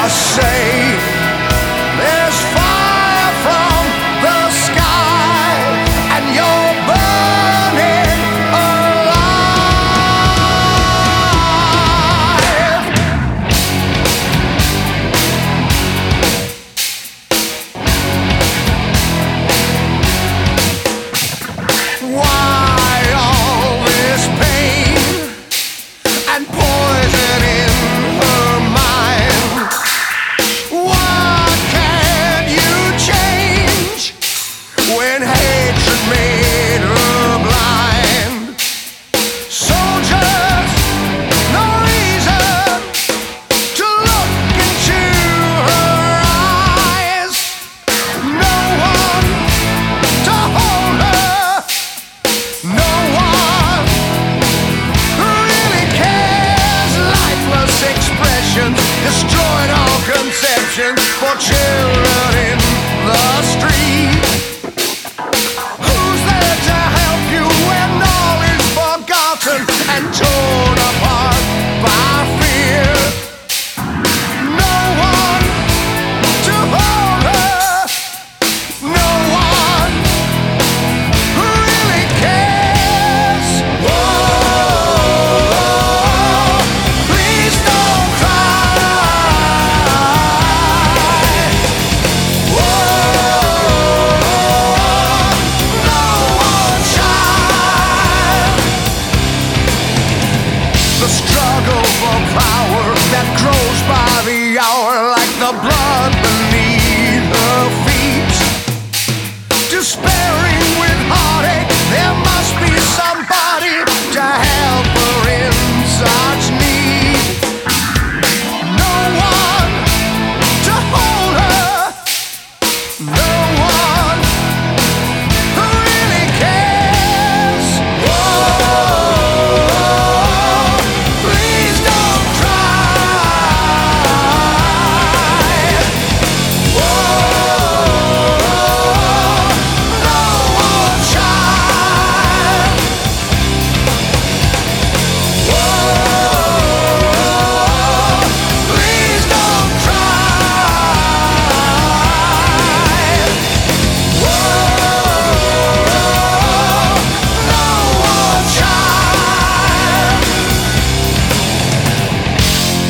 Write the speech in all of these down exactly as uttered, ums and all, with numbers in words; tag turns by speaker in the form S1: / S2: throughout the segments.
S1: say there's fire from the sky and you're burning alive. Why all this pain and poison in her mind? What can you change when hatred made her blind? Soldiers, no reason to look into her eyes. No one to hold her. No one really cares. Lifeless expressions destroyed all conception for children in the street. Who's there to help you when all is forgotten and torn apart by fear? No one to hold her. No one really cares. Whoa, please don't cry. Whoa, no one child. The struggle for power that grows by the hour like the blood beneath her feet. Despairing with heartache, there must be somebody to help her in such need. No one to hold her. No one who really cares. Whoa, please don't cry. Whoa, no one child. Whoa, please don't cry. Whoa, no one child.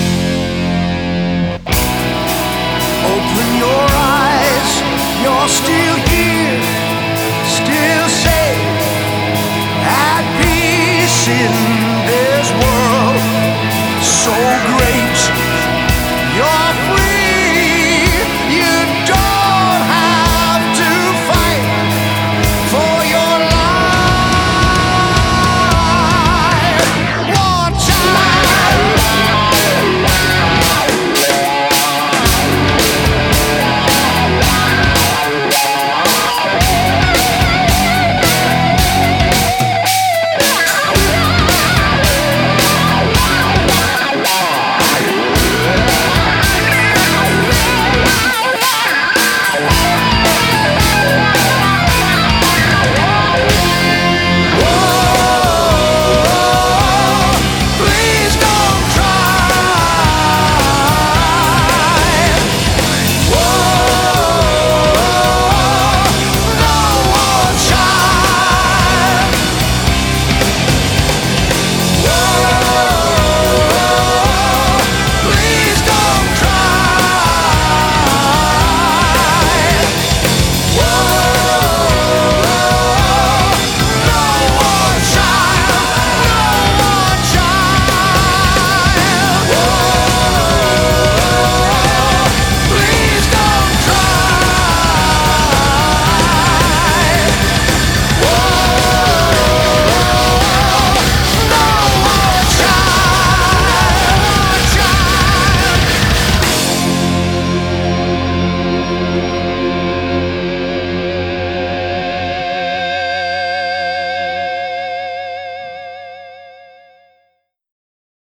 S1: Open your eyes, you're still